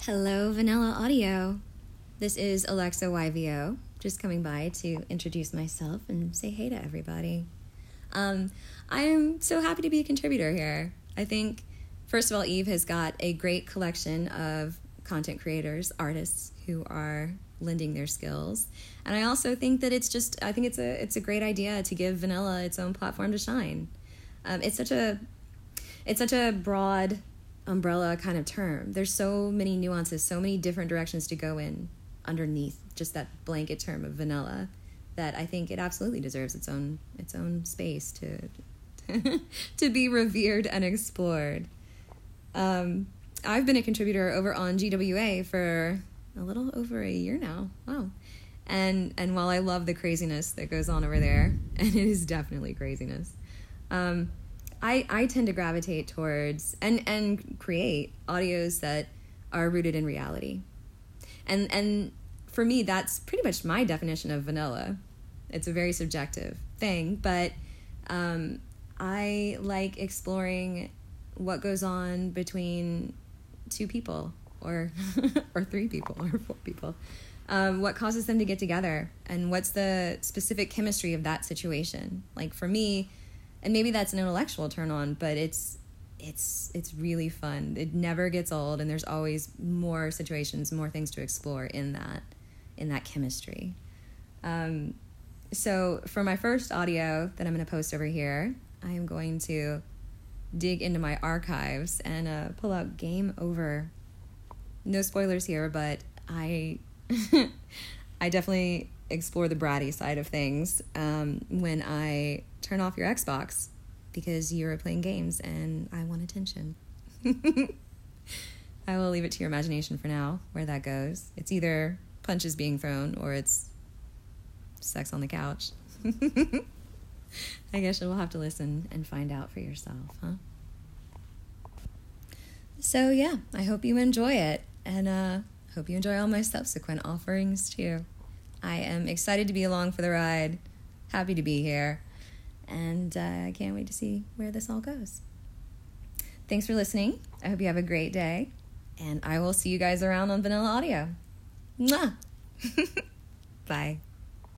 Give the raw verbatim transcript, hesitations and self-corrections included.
Hello, Vanilla Audio. This is Alexa Y V O, just coming by to introduce myself and say hey to everybody. Um, I am so happy to be a contributor here. I think, first of all, Eve has got a great collection of content creators, artists who are lending their skills. And I also think that it's just, I think it's a it's a great idea to give Vanilla its own platform to shine. Um, it's such a it's such a broad umbrella kind of term. There's so many nuances, so many different directions to go in underneath just that blanket term of vanilla that I think it absolutely deserves its own its own space to to be revered and explored. Um, I've been a contributor over on G W A for a little over a year now. Wow. And and while I love the craziness that goes on over there, and it is definitely craziness, um, I, I tend to gravitate towards and, and create audios that are rooted in reality. And and for me, that's pretty much my definition of vanilla. It's a very subjective thing, but um, I like exploring what goes on between two people or or three people or four people. Um, what causes them to get together and what's the specific chemistry of that situation. Like for me, and maybe that's an intellectual turn on, but it's it's it's really fun. It never gets old, and there's always more situations, more things to explore in that in that chemistry. Um, so for my first audio that I'm going to post over here, I am going to dig into my archives and uh, pull out Game Over. No spoilers here, but I I definitely explore the bratty side of things um, when I turn off your Xbox because you're playing games and I want attention. I will leave it to your imagination for now where that goes. It's either punches being thrown or it's sex on the couch. I guess you'll have to listen and find out for yourself, huh? So yeah, I hope you enjoy it, and uh, hope you enjoy all my subsequent offerings too. I am excited to be along for the ride, happy to be here, and uh, I can't wait to see where this all goes. Thanks for listening. I hope you have a great day, and I will see you guys around on Vanilla Audio. Mwah! Bye.